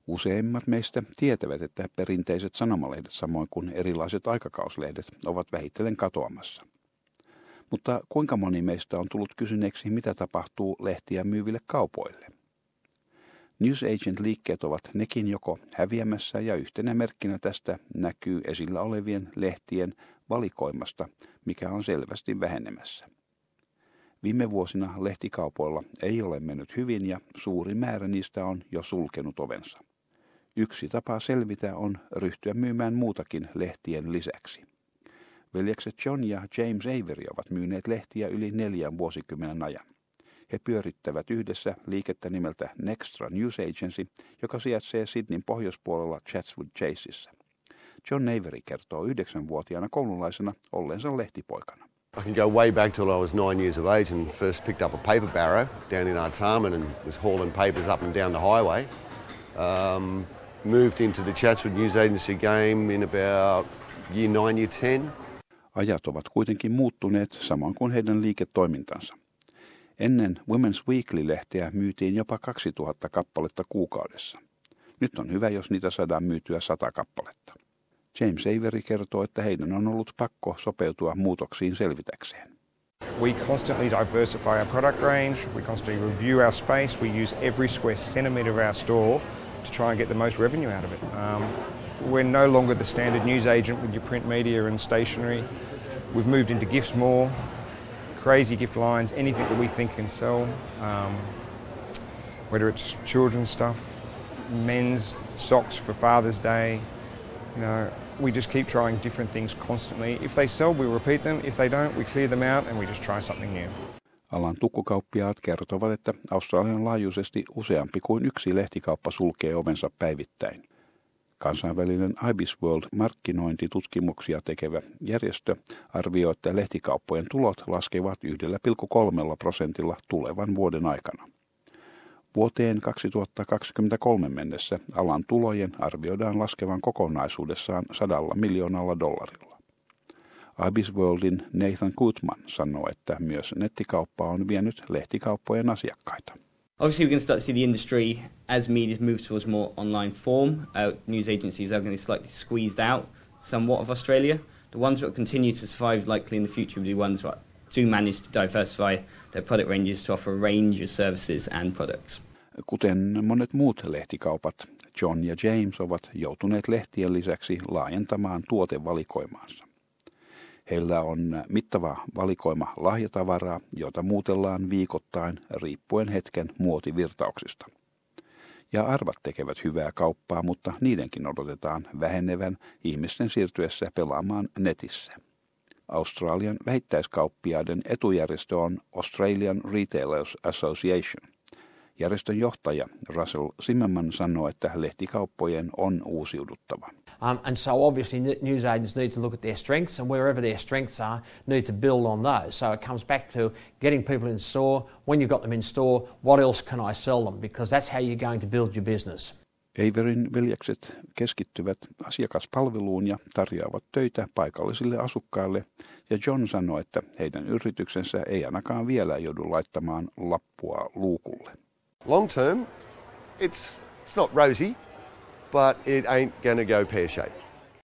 Useimmat meistä tietävät, että perinteiset sanomalehdet samoin kuin erilaiset aikakauslehdet ovat vähitellen katoamassa. Mutta kuinka moni meistä on tullut kysyneeksi, mitä tapahtuu lehtiä myyville kaupoille? Newsagent-liikkeet ovat nekin joko häviämässä ja yhtenä merkkinä tästä näkyy esillä olevien lehtien valikoimasta, mikä on selvästi vähenemässä. Viime vuosina lehtikaupoilla ei ole mennyt hyvin ja suuri määrä niistä on jo sulkenut ovensa. Yksi tapa selvitä on ryhtyä myymään muutakin lehtien lisäksi. Veljekset John ja James Avery ovat myyneet lehtiä yli 4 vuosikymmenen ajan. He pyörittävät yhdessä liikettä nimeltä Nextra News Agency, joka sijaitsee Sydneyn pohjoispuolella Chatswood Chasessa. John Avery kertoo 9-vuotiaana koululaisena olleensa lehtipoikana. I can go way back till I was 9 years of age and first picked up a paper barrow down in Artarmon and was hauling papers up and down the highway. Moved into the Chatswood News Agency game in about year 9, year 10. Ajat ovat kuitenkin muuttuneet samoin kuin heidän liiketoimintansa. Ennen Women's Weekly-lehteä myytiin jopa 2000 kappaletta kuukaudessa. Nyt on hyvä, jos niitä saadaan myytyä 100 kappaletta. James Avery kertoo, että heidän on ollut pakko sopeutua muutoksiin selvitäkseen. We constantly diversify our product range, we constantly review our space, we use every square centimetre of our store to try and get the most revenue out of it. We're no longer the standard news agent with your print media and stationery. We've moved into gifts more, crazy gift lines, anything that we think can sell, whether it's children's stuff, men's socks for Father's Day, we just keep trying different things constantly. If they sell, we repeat them. If they don't, we clear them out and we just try something new. Alan tukkukauppiaat kertovat, että Australian laajuisesti useampi kuin yksi lehtikauppa sulkee ovensa päivittäin. Kansainvälinen Ibis World markkinointitutkimuksia tekevä järjestö arvioi, että lehtikauppojen tulot laskevat 1,3% tulevan vuoden aikana. Vuoteen 2023 mennessä alan tulojen arvioidaan laskevan kokonaisuudessaan $100 miljoonalla. Ibis Worldin Nathan Kootman sanoo, että myös nettikauppa on vienyt lehtikauppojen asiakkaita. Obviously, we're going to start to see the industry, as media moves towards more online form, news agencies are going to slightly squeezed out somewhat of Australia. The ones that will continue to survive likely in the future will be ones that do manage to diversify their product ranges to offer a range of services and products. Kuten monet muut lehtikaupat, John ja James ovat joutuneet lehtien lisäksi laajentamaan tuotevalikoimaansa. Heillä on mittava valikoima lahjatavaraa, jota muutellaan viikoittain riippuen hetken muotivirtauksista. Ja arvat tekevät hyvää kauppaa, mutta niidenkin odotetaan vähenevän ihmisten siirtyessä pelaamaan netissä. Australian vähittäiskauppiaiden etujärjestö on Australian Retailers Association. Järjestön johtaja Russell Zimmerman sanoo, että lehtikauppojen on uusiuduttava. And so obviously news agents need to look at their strengths and wherever their strengths are, need to build on those. So it comes back to getting people in store. When you've got them in store, what else can I sell them? Because that's how you're going to build your business. Averyn veljekset keskittyvät asiakaspalveluun ja tarjoavat töitä paikallisille asukkaille, ja John sanoi, että heidän yrityksensä ei ainakaan vielä joudu laittamaan lappua luukulle. Long term, it's not rosy, but it ain't going to go pear-shaped.